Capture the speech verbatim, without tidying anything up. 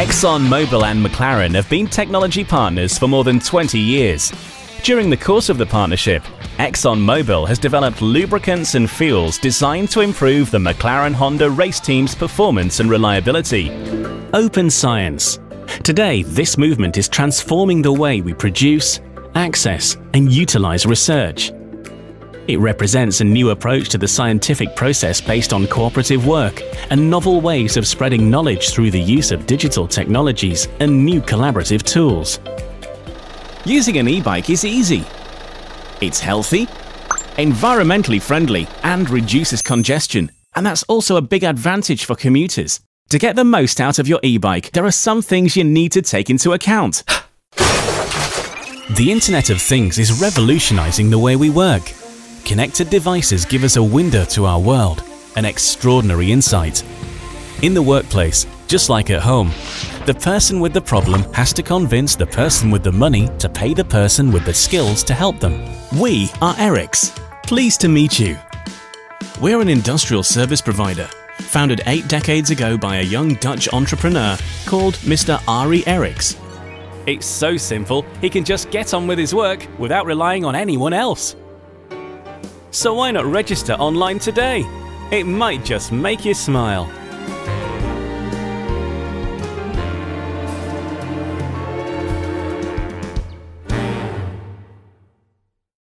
ExxonMobil and McLaren have been technology partners for more than twenty years. During the course of the partnership, ExxonMobil has developed lubricants and fuels designed to improve the McLaren-Honda race team's performance and reliability. Open science. Today, this movement is transforming the way we produce, access, and utilize research. It represents a new approach to the scientific process based on cooperative work and novel ways of spreading knowledge through the use of digital technologies and new collaborative tools. Using an e-bike is easy. It's healthy, environmentally friendly, and reduces congestion. And that's also a big advantage for commuters. To get the most out of your e-bike, there are some things you need to take into account. The Internet of Things is revolutionizing the way we work. Connected devices give us a window to our world, an extraordinary insight. In the workplace, just like at home, the person with the problem has to convince the person with the money to pay the person with the skills to help them. We are Erics. Pleased to meet you. We're an industrial service provider, founded eight decades ago by a young Dutch entrepreneur called Mister Arie Erics. It's so simple, he can just get on with his work without relying on anyone else. So why not register online today? It might just make you smile.